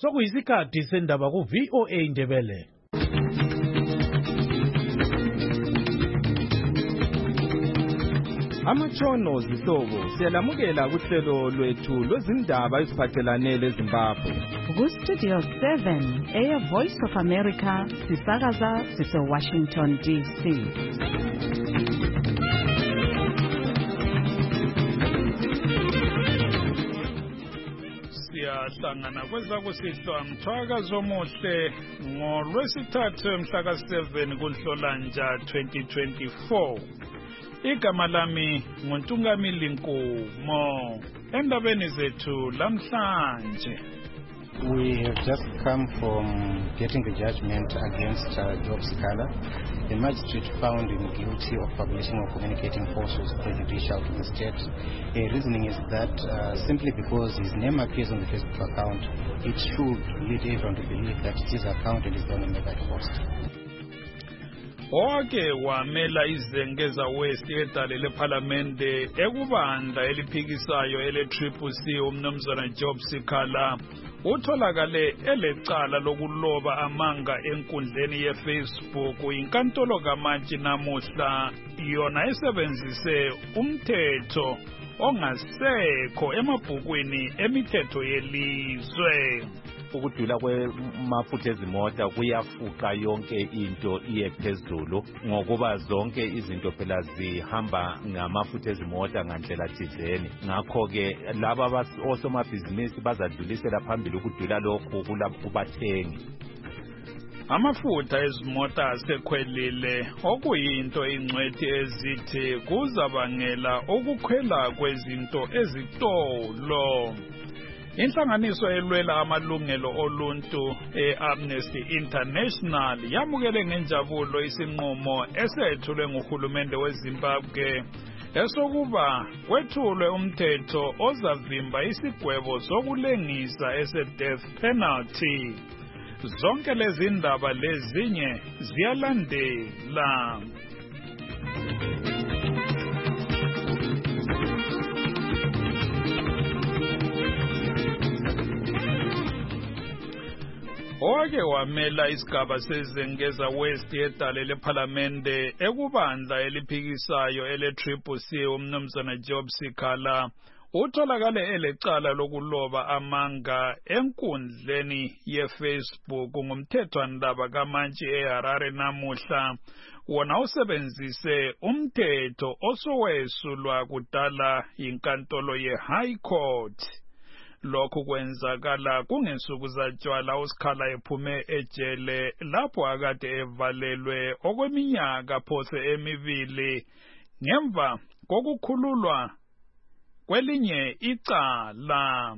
Sokuyisikhathi sendaba ku VOA Indebele. Amatshono zihlobo siyalamukela kuhlelo lwethu lwezindaba eziphathelane leZimbabwe. Ku Studio 7 Air Voice of America sisakaza sise Washington DC. Siyahlangana kwezakusihlwa mthwakazo omuhle ngoLwesithathu mhla ka-7 kuNhlolanja 2024. Igama lami nguNtungamili Nkumo. Endabeni zethu lamhlanje. We have just come from getting the judgment against Job Sikhala. The magistrate found him guilty of publishing or communicating falsehoods prejudicial to the state. The reasoning is that simply because his name appears on the Facebook account, it should lead everyone to believe that it's his account and is going to make that post. Oke wamela izengeza West edale leParlamente ekubandla eliphikisayo ele-CCC umnumzana Job Sikhala utholakale elecala lokuloba amanga enkundleni yeFacebook inkantolo kaMantshi namuhla yona esebenzise umthetho ongasekho emabhukwini emithetho yelizwe. Ukudula kwemafutha ezimota kuyafuqa yonke into iye phezulu ngokuba zonke izinto phela zihamba ngamafutha ezimota ngandlela thizeni. Ngakho ke laba osomabhizinisi bazadlulisela phambili ukudula lokhu kubathengi. Amafutha ezimota asekhwelile okuyinto ingcwethi ezithi kuzabangela ukukhwela kwezinto ezitolo. Inhlanganiso elwela amalungelo oluntu e-Amnesty International yamukele ngenjabulo isinqumo esethulwe nguhulumende weZimbabwe esokuba kwethulwe umthetho ozavimba isigwebo sokulengisa ese-death penalty. Zonke lezi ndaba lezinye ziyalandela. Oke wamela isigaba sezengeza West edale leParlamente ekubandla eliphikisayo ele-CCC umnumzana Job Sikhala utholakale elecala lokuloba amanga enkundleni yeFacebook ngumthethwandaba kaMantshi eHarare namuhla wona usebenzise umthetho osowesulwa kudala inkantolo ye-High Court. Lokhu kwenzakala kungensuku zatshwala uSikhala ephume ejele lapho akade evalelwe okweminyaka phose emibili ngemva kokukhululwa kwelinye icala.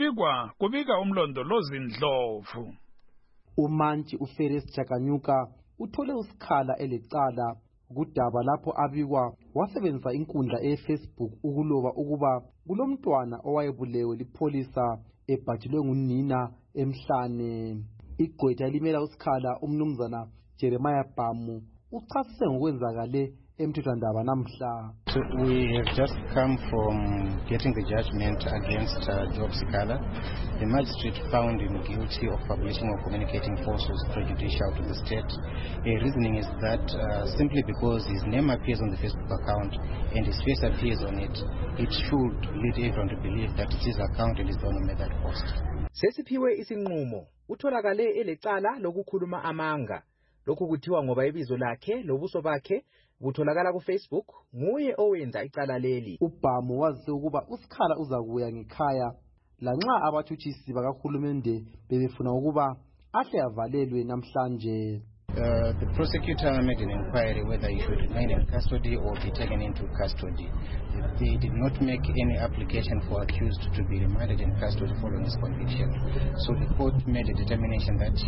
Kubika umlondolozi Ndlovu. uMantshi uFerris Chakanyuka uthole uSikhala elecala kudaba lapho abikwa wasebenzisa inkundla eFacebook ukuloba ukuba kulomntwana owayebulewe lipholisa ebhajilwe ngunina emhlane. Igqwetha elimela uSikhala umnumzana Jeremiah Bhamu uchasise ngokwenzakale emthethwandaba namhla. We have just come from getting the judgment against Job Sikhala. The magistrate found him guilty of publishing or communicating falsehoods prejudicial to the state. The reasoning is that simply because his name appears on the Facebook account and his face appears on it, it should lead everyone to believe that it's his account and is going to make that post. Sesiphiwe isinqumo utholakale elecala lokukhuluma amanga. Lokhu kuthiwa ngoba ibizo lakhe lobuso bakhe kutholakala kuFacebook nguye owenza icala leli. uBhamu wazise ukuba uSikhala uzakuya ngekhaya lanxa abathutshisi bakahulumende bebefuna ukuba ahle avalelwe namhlanje. The prosecutor made an inquiry whether he should remain in custody or be taken into custody. They did not make any application for accused to be remanded in custody following his conviction. So the court made a determination that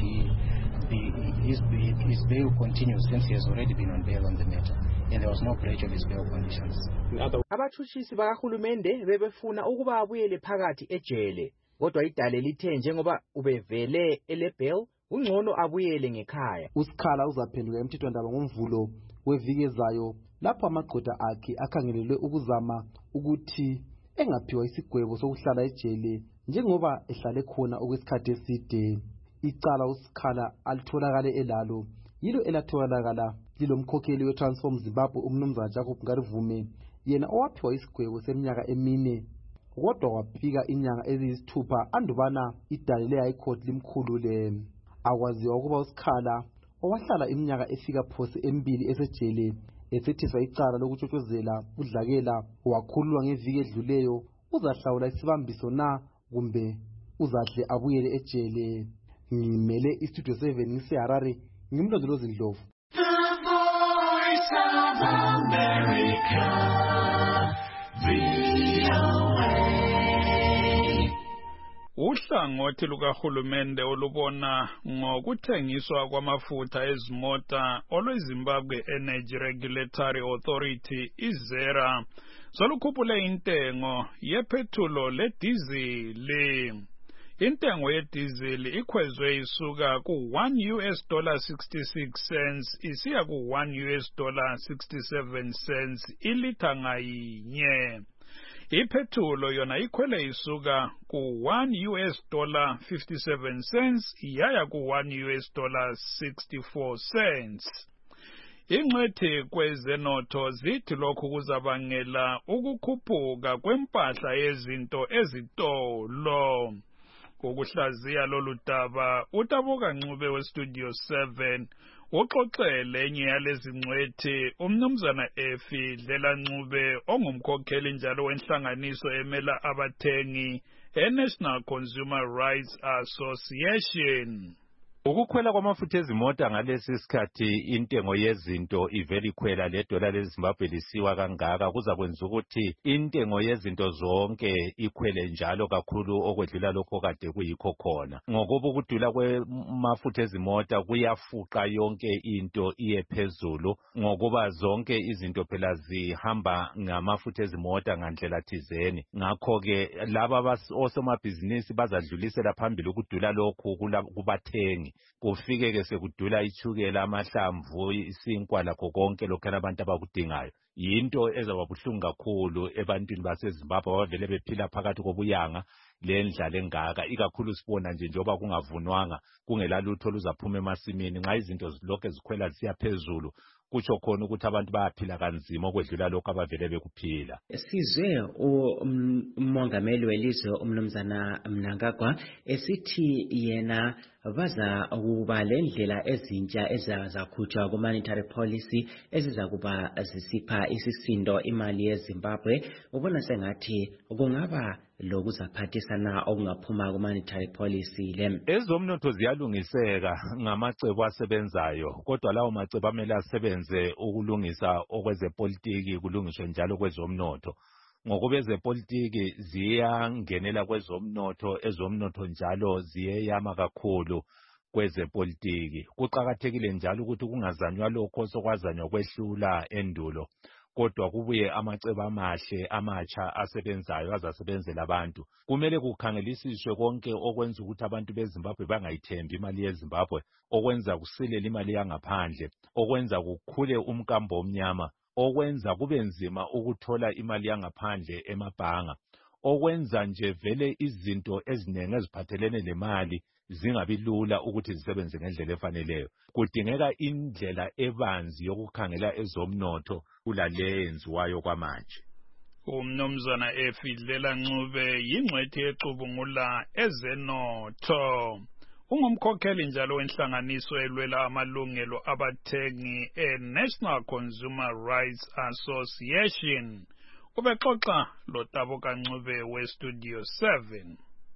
his bail continues since he has already been on bail on the matter, and there was no breach of his bail conditions. Abathutshisi bakahulumende bebefuna ukuba abuyele phakathi ejele, kodwa idale lithe njengoba ubevele ele-bail ungcono abuyele ngekhaya. uSikhala uzaphenduka emthethwandaba ngomvulo weviki ezayo lapho amagqwetha akhe akhangelelwe ukuzama ukuthi engaphiwa isigwebo sokuhlala ejele njengoba ehlale khona okwesikhathi eside. Icala uSikhala alitholakale elalo yilo elatholakala lilomkhokheli weTransform Zimbabwe umnumzana Jacob Ngarivume, yena owaphiwa isigwebo seminyaka 4 kodwa wafika inyanga eziyisithupha andubana idale le-High Court limkhulule. Akwaziwa ukuba uSikhala owahlala iminyaka efika phose 2 esejele esetheswa icala lokutshotshozela udlakela wakhululwa ngeviki edluleyo, uzahlawula isibambiso na kumbe uzahle abuyele ejele. Ngimele iStudio 7 ngiseHarare, ngimlondolozi Ndlovu. Uhlangothi lukahulumende olubona ngokuthengiswa kwamafutha ezimota olweZimbabwe Energy Regulatory Authority izera solukhuphule intengo yephethulo ledizili. Intengo yedizili ikhwezwe isuka ku$1.66 isiya ku$1.67 ilitha ngayinye. Iphethulo yona ikhwele isuka ku$1.57 yaya ku$1.64. Ingcwethi kwezenotho zithi lokhu kuzabangela ukukhuphuka kwempahla yezinto ezitolo. Ukuhlaziya lolu daba uTaboka Ncube weStudio 7 uxoxele enye yalezi ngcwethi umnumzana Efi Dlela Ncube ongumkhokheli njalo wenhlanganiso emela abathengi eNational Consumer Rights Association. Ukukhwela kwamafutha ezimota ngalesi sikhathi intengo yezinto ivela ikhwela ledola leZimbabwe lisiwa kangaka kuzakwenza ukuthi intengo yezinto zonke ikhwele njalo kakhulu okwedlula lokho kade kuyikho khona. Ngokuba ukudula kwamafutha ezimota kuyafuqa yonke into iye phezulu ngokuba zonke izinto phela zihamba ngamafutha ezimota ngandlela thizeni. Ngakho ke laba osomabhizinisi bazadlulisela phambili ukudula lokhu kubathengi. Kufike ke sekudula ichukela amahlamvu isinkwa lakho konke lokho abantu abakudingayo. Yinto ezababuhlungu kakhulu ebantwini baseZimbabwe abavele bephila phakathi kobuyanga lendlala engaka, ikakhulu sibona nje njoba kungavunwanga kungela lutho luzaphuma emasimini nxa izinto lokho zikhwela zisiya phezulu. Kutsho khona ukuthi abantu bayaphila kanzima okwedlula lokho abavele bekuphila. Sizwe umongameli welizwe umnumzana Mnangagwa esithi yena baza ukuba lendlela ezintsha ezazakhutshwa ku-monetary policy ezizakuba zisipha isisindo imali yeZimbabwe. Ubona sengathi kungaba lokuzaphathisana okungaphuma ku-monetary policy le. Ezomnotho ziyalungiseka ngamacebo asebenzayo, kodwa lawo macebo amele asebenze ukulungisa okwezepolitiki kulungiswe njalo kwezomnotho. Ngokuba ezepolitiki ziyangenela kwezomnotho, ezomnotho njalo ziyeyama kakhulu kwezepolitiki. Kuqakathekile njalo ukuthi kungazanywa lokho sokwazanywa kwehlula endulo, kodwa kubuye amacebo amahle amatsha asebenzayo azasebenzela abantu. Kumele kukhangelisiswe konke okwenza ukuthi abantu beZimbabwe bangayithembi imali yeZimbabwe, okwenza kusilela imali yangaphandle, okwenza kukhule umkambo omnyama, okwenza kube nzima ukuthola imali yangaphandle emabhanga, okwenza nje vele izinto ezinengi eziphathelene nemali zingabi lula ukuthi zisebenze ngendlela efaneleyo. Kudingeka indlela ebanzi yokukhangela ezomnotho kulale yenziwayo kwamanje. Umnumzana Efi Dlela Ncube yingcwethi ecubungula ezenotho. Ungumkhokheli njalo wenhlanganiso elwela amalungelo abathengi eNational Consumer Rights Association. Ubexoxa loTaboka Ncube weStudio 7.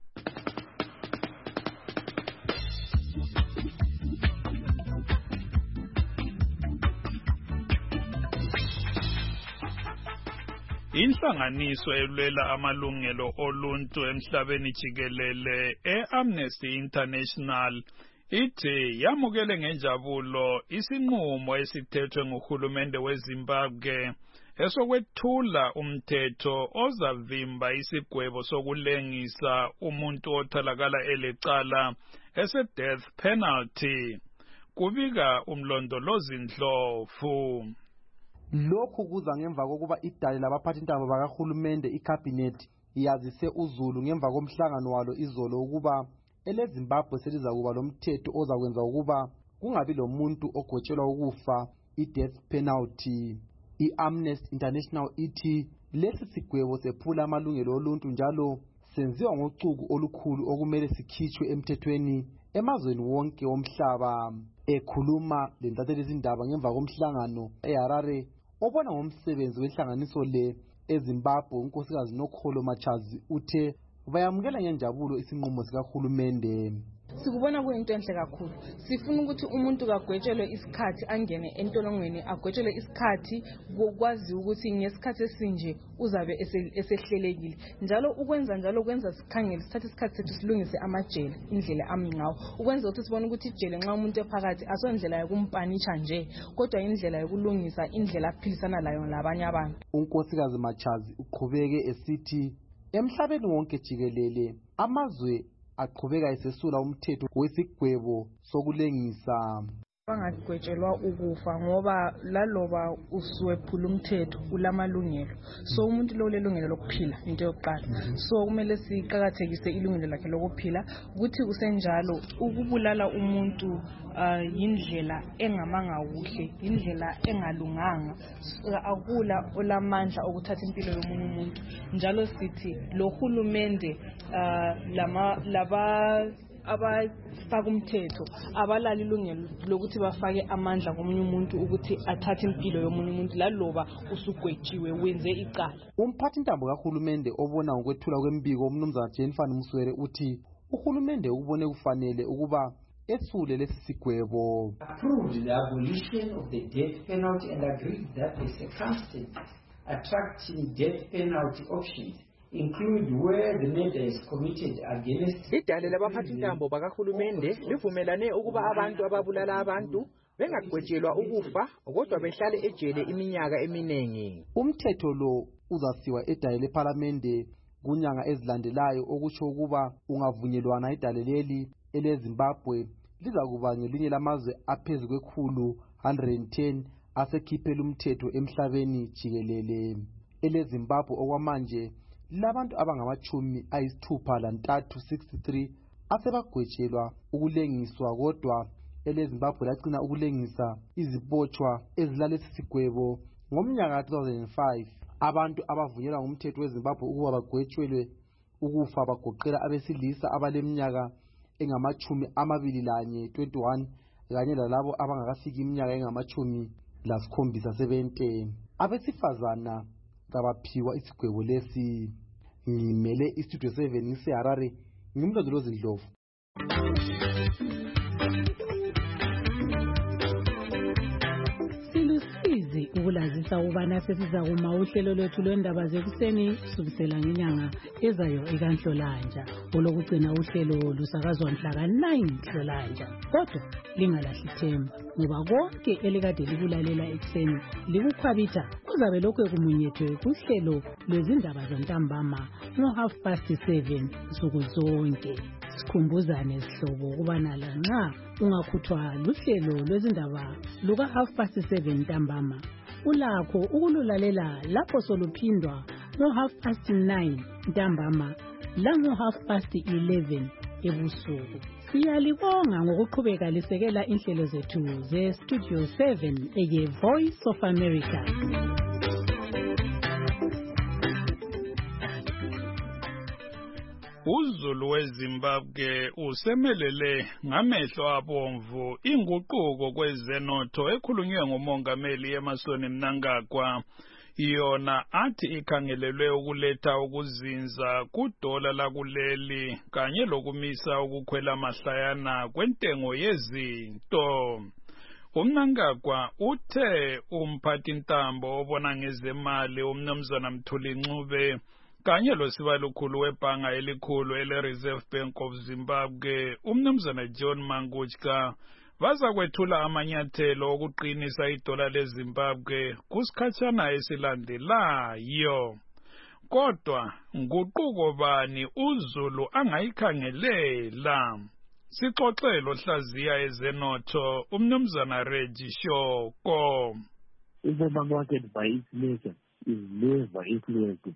Inhlanganiso elwela amalungelo oluntu emhlabeni jikelele eAmnesty International ithi yamukele ngenjabulo isinqumo esithethwe nguhulumende weZimbabwe esokwethula umthetho ozavimba isigwebo sokulengisa umuntu otholakala elecala ese-death penalty. Kubika umlondolozi Ndlovu. Lokhu kuza ngemva kokuba idale labaphathintaba bakahulumende iCabinet yazise uZulu ngemva komhlangano walo izolo ukuba eleZimbabwe seliza kuba lomthetho ozakwenza ukuba kungabi lomuntu ogotshelwa ukufa i-death penalty. I-Amnesty International ithi lesi sigwebo sephula amalungelo oluntu njalo senziwa ngocuku olukhulu okumele sikhitshwe emthethweni emazweni wonke womhlaba. Ekhuluma lentatheli izindaba ngemva komhlangano eHarare obona ngomsebenzi wenhlanganiso le eZimbabwe, unkosikazi Nokholo Machazi uthe bayamukela ngenjabulo isinqumo sikahulumende. Sikubona kuyinto enhle kakhulu. Sifuna ukuthi umuntu kagwetshelwe isikhathi angene entolongweni, agwetshelwe isikhathi ukwazi ukuthi ngesikhathi esinje uzabe esehlelekile. Njalo ukwenza njalo kwenza sikhangele sithathe isikhathi sethu silungise amajele indlela amingawo. Ukwenza ukuthi sibone ukuthi ijele nxa umuntu ephakathi asondlela yokumpanisha nje, kodwa indlela yokulungisa indlela aphilisana layo labanye abantu. Unkosikazi Machazi uqhubeke esithi emhlabeni wonke jikelele amazwe aqhubeka esesula umthetho wesigwebo sokulengisa. Bangagwetshelwa ukufa ngoba laloba usuwephula umthetho ulamalungelo. So umuntu lo lelungelo lokuphila into yokuqala. So kumele siqhakathekise ilungelo lakhe lokuphila ukuthi kusenjalo ukubulala umuntu indlela engamanga kuhle, indlela engalunganga, akula olamandla okuthatha impilo yomunye umuntu. Njalo sithi lo hulumende abafaka umthetho abalali ilungelo lokuthi bafake amandla komunye umuntu ukuthi athathe impilo yomunye umuntu laloba usugwetshiwe wenze icala. Umphathintambo kahulumende obona ngokwethula kwembiko umnumzana Jennifer Muswere uthi uhulumende ukubone kufanele ukuba esule lesi sigwebo. Approved the abolition of the death penalty and agreed that the circumstances attracting death penalty options include where the murder is committed against. Idale labaphathintambo bakahulumende livumelane ukuba abantu ababulala abantu bengagwetshelwa ukufa kodwa behlale ejele iminyaka eminengi. Umthetho lo uzasiwa edale leParliament kunyanga ezilandelayo okutsho ukuba ungavunyelwana idale leli eleZimbabwe lizakuba ngelinye lamazwe aphezulu kwekhulu 110 asekhiphela umthetho emhlabeni jikelele. EleZimbabwe okwamanje labantu abangama-63 asebagwetshelwa ukulengiswa, kodwa eleZimbabwe lagcina ukulengisa izibotshwa ezilalesi sigwebo ngomnyaka 2005. Abantu abavunyelwa ngumthetho weZimbabwe ukuba bagwetshelwe ukufa bagoqela abesilisa abaleminyaka engama-21 kanye lalabo abangakafiki iminyaka engama-70. Abesifazana kabaphiwa isigwebo lesi. Ngimele istudio 7 ngiseHarare, ngimlondolozi Ndlovu. Silusizi ukulazisa ukubana sesiza kuma uhlelo lwethu lwendaba zekuseni kusukela ngenyanga ezayo ekanhlolanja. Olokugcina uhlelo lusakazwa mhla ka-9 Nhlolanja. Kodwa lingalahli ithemba ngoba konke elikade likulalela ekuseni likukhwabitha kuzabe lokhu kumunyethwe kuhlelo lwezindaba zontambama ngo-7:30 nsuku zonke. Sikhumbuzane sihlobo ukubana lanxa ungakhuthwa luhlelo lwezindaba luka-7:30 ntambama ulakho ukululalela lapho soluphindwa ngo-9:30 ntambama lango-11:30 ebusuku. Siyalibonga ngokuqhubeka lisekela inhlelo zethu ze-Studio 7 eye-Voice of America. uZulu weZimbabwe usemelele ngamehlo abomvu inguquko kwezenotho ekhulunywe ngumongameli Emmerson Mnangagwa. Yona athi ikhangelelwe ukuletha ukuzinza kudola lakuleli kanye lokumisa ukukhwela mahlayana kwentengo yezinto. uMnangagwa uthe umphathintambo obona ngezemali umnumzana Mthuli Ncube kanye losibalukhulu webhanga elikhulu ele-Reserve Bank of Zimbabwe umnumzana John Mangutska bazakwethula amanyathelo okuqinisa idola leZimbabwe kusikhatshana esilandelayo. Kodwa nguquko bani uZulu angayikhangelela? Sixoxele ohlaziya ezenotho umnumzana Reggie Shoko. If the market by its nature is never influenced by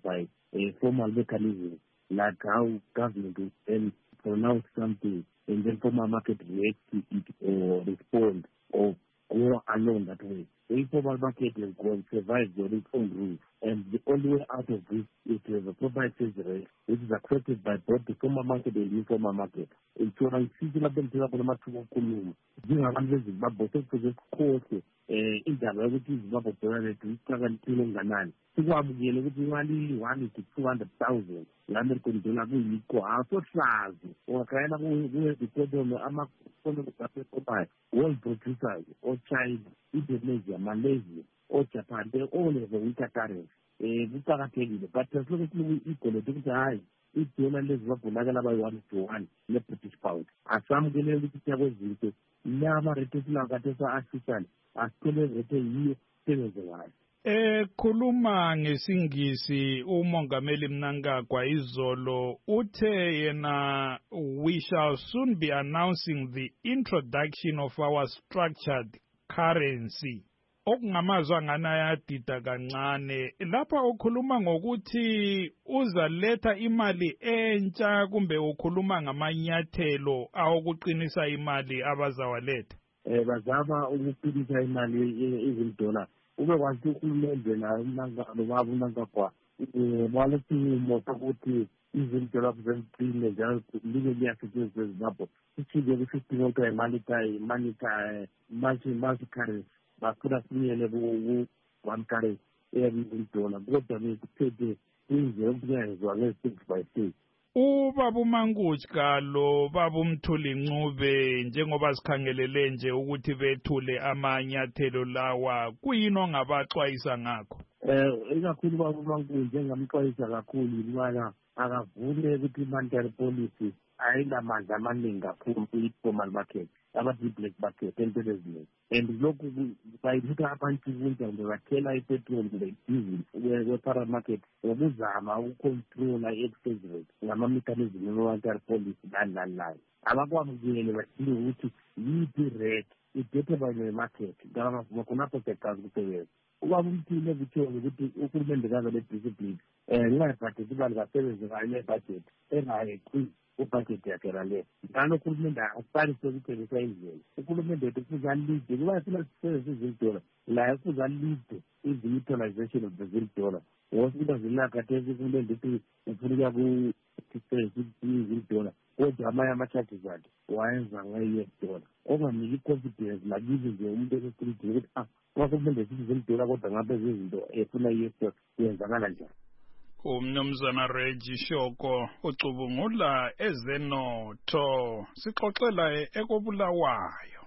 formal mechanisms like how government will then pronounce something and then formal market react to it or respond or go along that way. The informal market has gone survived on its own rules, and the only way out of this is to have a proper exchange rate which is accepted by both the formal market and the informal market. Inshora isizwe benzela bona mathuba okukhuluma njengabantu beZimbabwe sekufuze sikhohle indaba yokuthi iZimbabwe dollar rate iqhakaniphile enganani sikwamukele ukuthi imali 1 to 200,000 la-American dollar kuyikho asohlazi ungakhayela kuwe-economy ama-economy asekopayo world producers o-China, Indonesia, Malaysia, o-Japan, they all have a weaker currency. Kuqakathekile but asiloku siloku-igolode ukuthi hayi idola leZimbabwe lakala bayi-1-1 le-British pound asamukelele ukuthi kuyakwezinto lama-rate esilakade sa-artificial asithole rate yiyo sebenze ngayo. Khuluma ngesingisi umongameli Mnangagwa izolo uthe yena we shall soon be announcing the introduction of our structured currency. Okungamazwa ngana yadida kancane lapha ukhuluma ngokuthi uzaletha imali entsha kumbe ukhuluma ngamanyathelo awokuqinisa imali abazawaletha. Bazama ukuqinisa imali izimdola ube kwathi uhulumende la Mnangagwa walesinqumo sokuthi izimdola zempilo njalo libe liyasetshenziswa eZimbabwe sithike ku-15 multi-currency bakula sinyele ku-1 currency eyabizimdola kodwa bekuphethe indlela okuyenzwa nge-state by state. Ubaba uMangutshi kalo baba uMthuli Ncube njengoba sikhangelele nje ukuthi bethule amanyathelo lawa kuyini ongabaxwayisa ngakho? Ikakhulu baba uMangutshi njengamxwayisa kakhulu imana akavule ukuthi monetary policy ayinamandla amaningi kakhulu kwi-formal market ama-black market entweni eziningi and lokhu bayithatha abantu kunjani bathela ipetrol kumbe idizili kwe-para market ngokuzama ukucontrola i-exchange rate ngama-mechanism e-monetary policy nani. Abakwamukele badinge ukuthi yiphi rate idetermine ne-market khonapho sekwazi ukusebenza. Ubaba uMthile vitshongo ukuthi uhulumende kaze le-discipline ngingayibhajeti imali kasebenze ngayo le-budget engayeqi ubudget yakhe lale njalo uhulumende asiqalise ukuthengisa indlela. Uhulumende wethu kufuze alide kuba sifuna sisebenzise izimdola la kufuze alide i-utilization of the zimdola ngoba zilakhathesi uhulumende uthi ufuna ku-dispense izimdola kodwa amanye ama-charges akhe wayenza nge-US dollar ongamnika i-confidence nakizo nje umuntu esesitridini ukuthi uhulumende sithi zimdola kodwa ngabe zizinto efuna i-US dollar kuyenzakala njani. Umnumzana Reggie Shoko ucubungula ezenotho sixoxela ekobulawayo.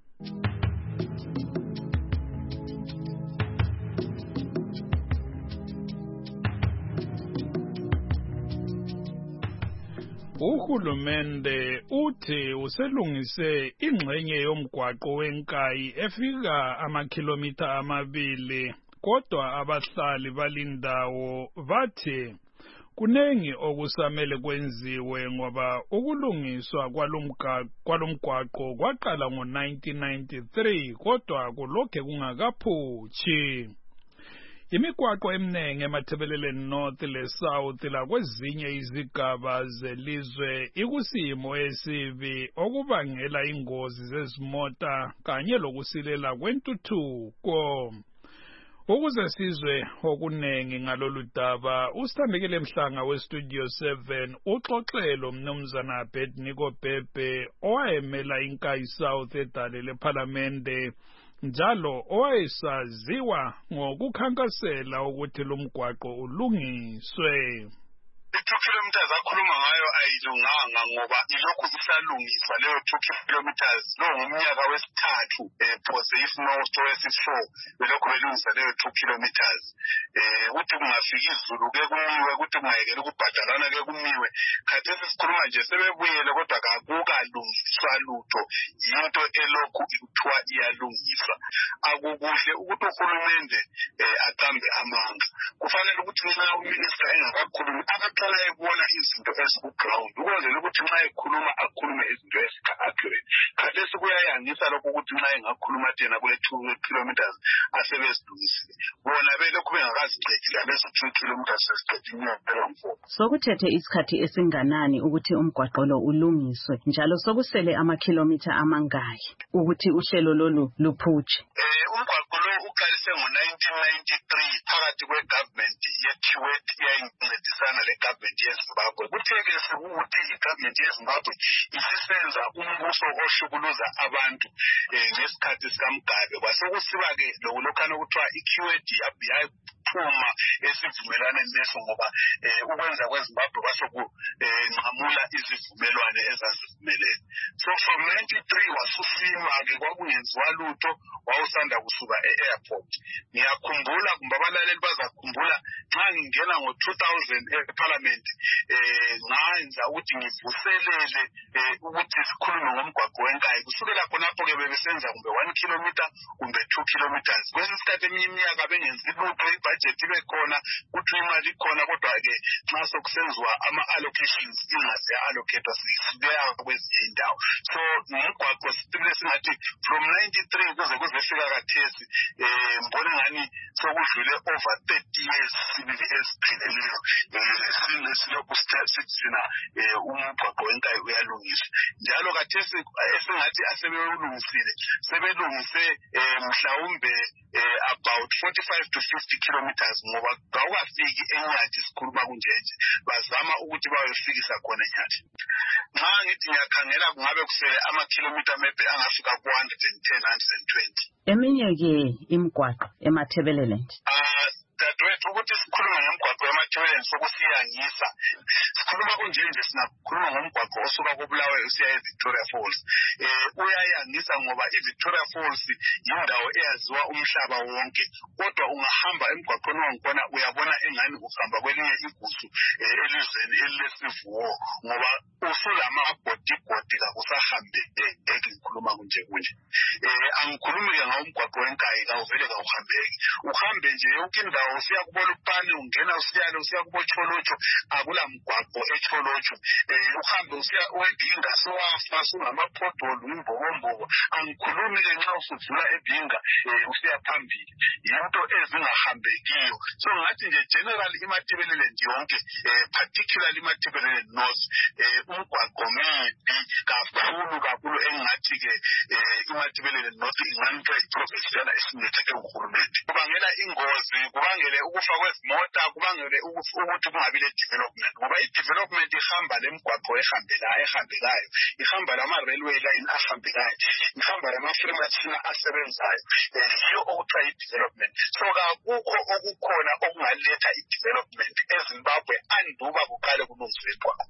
Uhulumende uthi uselungise ingxenye yomgwaqo wenkayi efika amakhilomitha 2 kodwa abahlali balindawo bathi kunengi okusamele kwenziwe ngoba ukulungiswa kwalomgwaqo kwaqala ngo-1993 kodwa kulokhe kungakaphutshi. Imigwaqo eminingi emathebeleleni North le South lakwezinye izigaba zelizwe ikusimo esibi okubangela ingozi zezimota kanye lokusilela kwentuthuko. Ukuze sizwe okunengi ngalolu daba usithambekele Mhlanga weStudio 7 uxoxelo mnumzana Abednego Bhebhe owayemela inkayi South edale lePhalamende njalo owayesaziwa ngokukhankasela ukuthi lo mgwaqo ulungiswe. Kilometers akhuluma ngayo ayilunganga ngoba ilokhu isalungiswa leyo 2 kilometers lo ngumnyaka wesithathu phose if not wesi4 belokhu belungisa leyo 2 kilometers ukuthi kungafika izulu ke kumiwe ukuthi kungayekela ukubhadalana ke kumiwe khathesi sikhuluma nje sebebuyele kodwa kakukalungiswa salutho yinto elokhu ikuthiwa iyalungiswa. Akukuhle ukuthi uhulumende aqambe amanga. Kufanele ukuthi nxa uminister engakakhulumi akaqala ebona izinto ezikuground ukwenzela ukuthi nxa ekhuluma akhulume izinto ezika-accurate. Khathesi kuyayangisa lokho ukuthi nxa engakhuluma thina kule 2 kilometers asebezilungisile. Bona belokhu bengakazicedile lezi 2 kilometers sesicedile ngempela mfowethu. Sokuthethe isikhathi esinganani ukuthi umgwaqo lo ulungiswe njalo sokusele amakhilomitha amangaki ukuthi uhlelo lolu luphutshe? Umgwaqo lo uqalise ngo-1993 phakathi kwe-government ye-Kuwait eyayincedisana le-government yeZimbabwe. Kuthe-ke sekuthi i-government yeZimbabwe isisenza umbuso ohlukuluza abantu ngesikhathi sikaMgabe. Kwasekusiba-ke lokulokhana okuthiwa i-Kuwait yaphuma esivumelwaneni leso ngoba ukwenza kweZimbabwe kwasokunqamula izivumelwane ezazivumelene. So from 93 wasusima-ke kwakungenziwa lutho wawusanda kusuka e-airport. Ngiyakhumbula kumbe abalaleli bazakhumbula nxa ngingena ngo-2000 eParliament ngenza ukuthi ngivuselele ukuthi sikhulume ngomgwaqo wenkayi. Kusukela khonapho-ke bebesenza kumbe 1 kilometer kumbe 2 kilometers. Kwesinye isikhathi eminye iminyaka bengenzi lutho, ibudget ibe khona, kuthiwa imali ikhona, kodwa-ke nxa sokusenziwa ama-allocations ingaze ya-allocatwa sibeya kwezinye indawo. So ngumgwaqo sibile singathi from 93 kuze kuzefika khathesi mbona ngani sokudlule over 30 years sibili esipheleleyo silokhu sithina umgwaqo wenkayi uyalungiswa. Njalo khathesi esingathi asebewulungisile sebelungise mhlawumbe about 45 to 50 kilometers ngoba kawukafiki eNyathi sikhuluma kunjenje bazama ukuthi bayofikisa khona eNyathi. Nxa ngithi ngiyakhangela kungabe kusele amakhilometer maybe angafika ku-110, 120. Eminye-ke imigwaqo eMatabeleland dadewethu ukuthi sikhulume ngomgwaqo eMatabeleland sokusiyangisa. Sikhuluma kunjenje singakhuluma ngomgwaqo osuka koBulawayo usiya eVictoria Falls. Uyayangisa ngoba iVictoria Falls yindawo eyaziwa umhlaba wonke, kodwa ungahamba emgwaqweni wangkhona uyabona engani uhamba kwelinye igusu elizweni elilesivuwo ngoba usulamabhodigodi kakusahambe ngikhuluma kunje. Angikhulumi-ke ngomgwaqo wenkayi kawuvele kawuhambeki. Uhambe nje yonke indawo usiya kuBolokwane ungena usiyale usiya kuBocholotsho akula mgwaqo eCholotsho. Uhambe usiya eBhinga sowafa sungamaphotholo imbobombobo. Angikhulumi-ke nxa usudlula eBhinga usiya phambili yinto ezingahambekiyo. So ngathi nje general iMatabeleland yonke particularly iMatabeleland North umgwaqo mibi kakhulu engathi-ke iMatabeleland North inganika iprofessional esinetheke uhulumende. Kubangela ingozi, kubangele ukufa kwezimota, kubangele ukuthi kungabi le-development ngoba i-development ihamba lemgwaqo ehambekayo, ihamba lama-railway line ahambekayo, ihamba lama-freematina asebenzayo. Yiyo okuthiwa i-development. So kakukho okukhona okungaletha i-development eZimbabwe anduba kuqale kulungiswe igwaqo.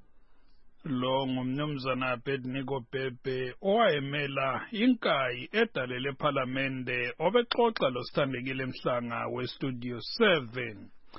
Lo ngumnumzana Abednego Bhebhe owayemela inkayi edalele ePhalamende obexoxa losithandekile Mhlanga weStudio 7.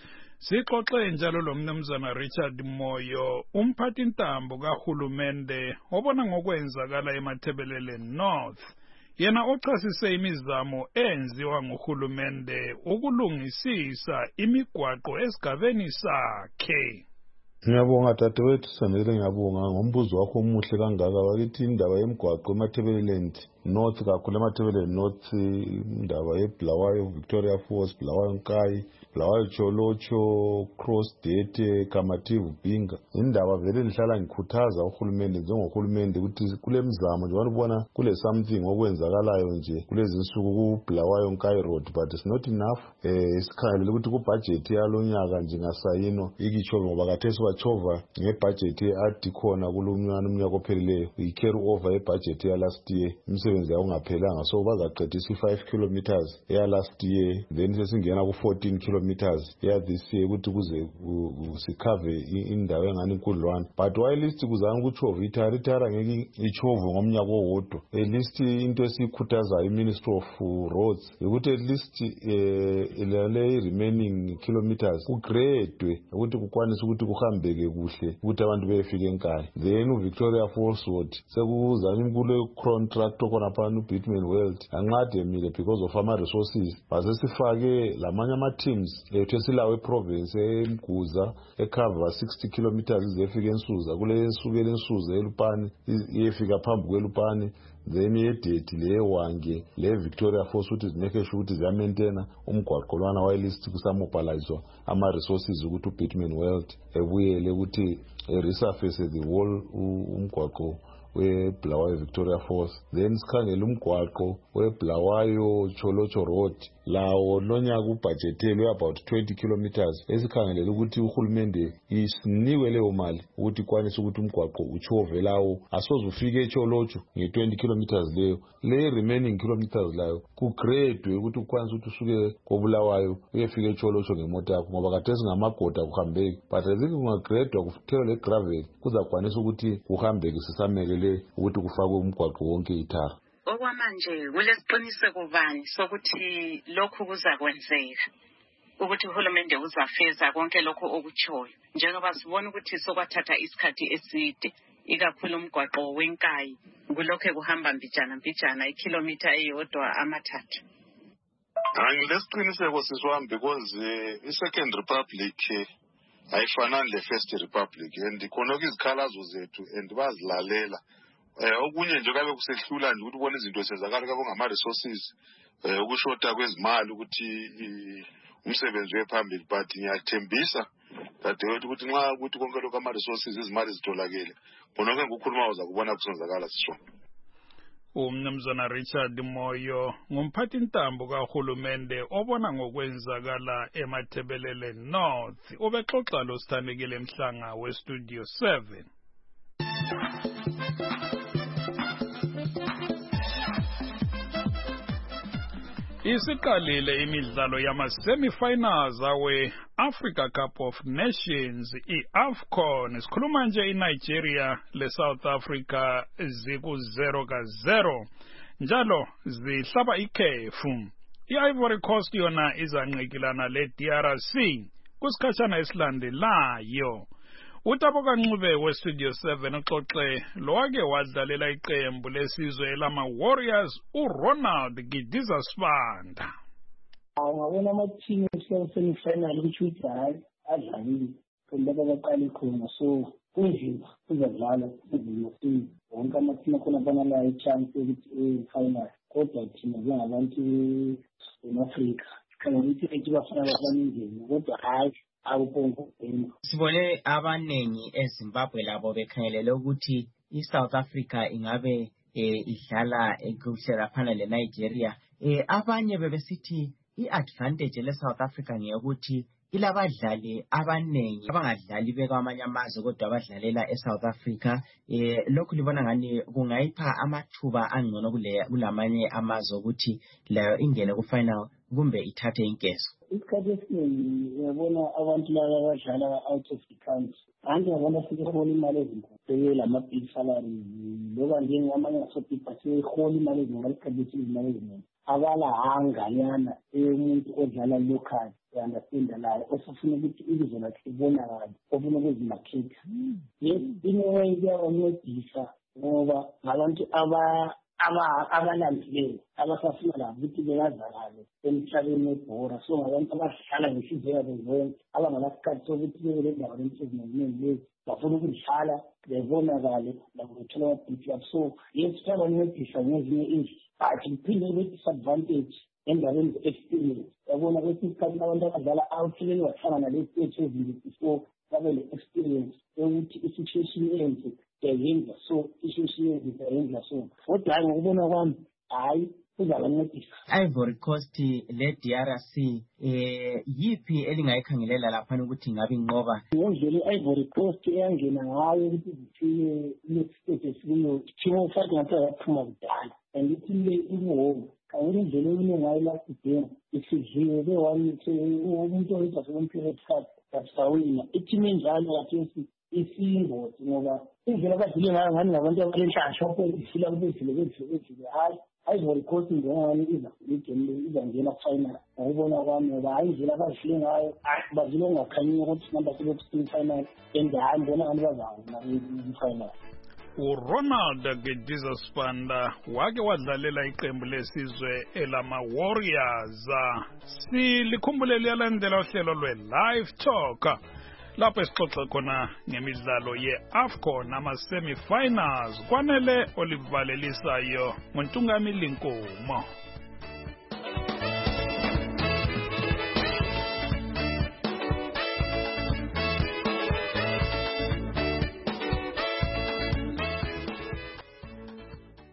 Sixoxe njalo lo mnumzana Richard Moyo umphathi intambo kahulumende obona ngokwenzakala eMatabeleland North. Yena ochasise imizamo enziwa nguhulumende ukulungisisa imigwaqo esigabeni sakhe. Ngiyabonga dadewethu Sandile, ngiyabonga ngombuzo wakho omuhle kangaka. Wakithi indaba yemgwaqo eMatabeleland North, kakhulu eMatabeleland North, indaba yeBulawayo Victoria Falls, Bulawayo Nkayi, Bulawayo Cholotsho, Cross Dete, Kamativu Bhinga, indaba vele ndihlala ngikhuthaza uhulumende njengohulumende ukuthi kule mzamo nje wanibona kule something okwenzakalayo nje kulezi insuku kuBulawayo Nkayi Road, but it's not enough. Sikhangelele ukuthi kubudget yalonyaka nje ngasayino ikitsho ngoba khathesi wachova ngebudget adi khona kulomnyaka ophelileyo i-carry over ibudget ya last year. Imisebenzi yawo ngaphelanga, so bazaqedisa 5 kilometers ya last year, then sesingena ku 14 kilometers kilometers this year ukuthi kuze sikhave indawo engani inkudlwana. But while list kuzama ukuchova itaritara ngeke ichove ngomnyaka owodwa. At least into esikhuthaza iMinistry of Roads ukuthi at least le remaining kilometers kugradwe ukuthi kukwanise ukuthi kuhambeke kuhle ukuthi abantu befike enkaya. Then uVictoria Falls Road sekuzama inkulu contract okona phana uBitman World anqade emile because of ama resources. Base sifake lamanye ama teams ethu esilawe province eMguza ecover 60 kilometers izefika eNsuza kule esukela eNsuza eLupane iyefika phambi kweLupane. Then yedeti lewange le Victoria Falls ukuthi zimeke sure ukuthi ziya maintain umgwaqo lwana wa list kusamobilizwa ama resources ukuthi uBitman World ebuyele ukuthi resurface the whole umgwaqo weBulawayo Victoria Falls. Then sikhangela umgwaqo weBulawayo Cholocho Road lawo lonyaka ubudgetelwe about 20 kilometers esikhangelela ukuthi uhulumende isiniwe leyo mali ukuthi kwanise ukuthi umgwaqo uchove lawo asoze ufike eCholocho nge20 kilometers leyo le remaining kilometers layo kugradwe ukuthi ukwanise ukuthi usuke koBulawayo uyefika eCholocho ngemoto yakho ngoba kade singamagoda kuhambeki. But azike kungagradwa kuthelwe le gravel kuzakwanisa ukuthi kuhambeke sisamekele ukuthi kufakwe umgwaqo wonke ithara. Okwamanje kulesiqiniseko bani sokuthi lokhu kuzakwenzeka ukuthi uhulumende uzafeza konke lokho okuchoyo njengoba sibona ukuthi sokwathatha isikhathi eside ikakhulu umgwaqo wenkayi kulokho kuhamba mbijana ikilometer eyodwa amathathu. Angilesiqiniseko siswami because i-Second Republic ayifanani le-First Republic and khonokho izikhalazo zethu and bazilalela. Okunye nje kabe kusehlula nje ukuthi ubone izinto sezakala kabo ngama-resources ukushota kwezimali ukuthi umsebenzi wephambili. But ngiyathembisa dadewethu ukuthi nxa ukuthi konke lokho ama-resources izimali zitholakele khonokho engukhuluma uzakubona kusenzakala sisho. Umnumzana Richard Moyo ngumphathi ntambo kahulumende obona ngokwenzakala eMathebelele North ubexoxa lo Sithandekile Mhlanga weStudio 7. Isiqalile imidlalo yama-semi-finals awe-Africa Cup of Nations i-AFCON. Sikhuluma nje iNigeria le-South Africa ziku-0-0 njalo zihlaba ikhefu. I-Ivory Coast yona izanqikilana le-DRC kusikhatshana esilandelayo. Utabo Kancube weStudio 7 uxoxe lowake wadlalela iqembu lesizwe lama-Warriors uRonald Gidiza Sibanda. Ngabona ama-team semi-final ukuthi uthi hayi adlalile kodwa baqale khona so kunzima kuzadlala kunzima wonke ama-team akhona banala i-chance yokuthi final kodwa thina njengabantu e-Afrika sikhangela ukuthi ethu bafana babaningeni kodwa hayi sibone abanengi eZimbabwe labo bekhangelele ukuthi iSouth Africa ingabe idlala kuhle laphana leNigeria. Abanye bebesithi iadvantage leSouth Africa ngeyokuthi ilabadlali abanengi abangadlali bekwamanye amazwe kodwa abadlalela eSouth Africa. Lokhu libona ngani kungayipha amathuba angcono kulamanye amazwe ukuthi layo ingene ku-final kumbe ithathe inkezo. Isikhathi esiningi uyabona abantu laba abadlala out of the country anti ngabona sebehola imali ezinkulu lama-big salary loba njengamanye asobhiba sehola imali ezinkulu ngesikhathi imali eziningi abalahanganyana umuntu odlala local understand layo osufuna ukuthi ibizo lakhe libonakale ofuna ukuzimakhetha. Yes, ineway kuyabancedisa ngoba ngabantu abalandileyo abasafuna labo ukuthi beyazakale emhlabeni webhora. So ngabantu abahlala ngenhliziyo yabo zonke abanganasikhathi sokuthi bebe le ndawo eziningi lezi bafuna ukudlala bebonakale labo bethola ama-big. So yes, kuyabancedisa ngezinye indlela but kuphinde kube disadvantage endaweni ze-experience. Yabona kwesinye isikhathi abantu abadlala outlane bahlangana lezi ezinto before babe le-experience yokuthi i-situation enze yayenza so i-situation enze yayenza so kodwa hayi ngokubona kwami hayi kuzabancedisa. Ivory Coast le-DRC yiphi elingayikhangelela laphana ukuthi ingabe inqoba? Ngendlela i-Ivory Coast eyangena ngayo ukuthi zifike next stage esikuyo team of fight ngathi yaphuma kudala and ithi le ibuholo awulindlela eyiningayo la kudinga isidliwe bewanithi umuntu oyedwa sekomperiod card kasawina iteam enjalo kathesi isingozi ngoba indlela kadlile ngayo ngani ngabantu abalenhlanhla okuyifila kubezile hayi ayizorikhosi njengani izangena final ngokubona kwami ngoba hayi indlela abadlile ngayo badlile ongakhanyiyo ukuthi namba sebekusin final and hayi ngibona ngani bazawina i-final. uRonald Gediza Sibanda wake wadlalela iqembu lesizwe elama-Warriors. Silikhumbule liyalandela uhlelo lwe-Live Talk lapho esixoxa khona ngemidlalo ye-AFCON ama-semi-finals. Kwanele olivalelisayo nguNtungamili Nkomo.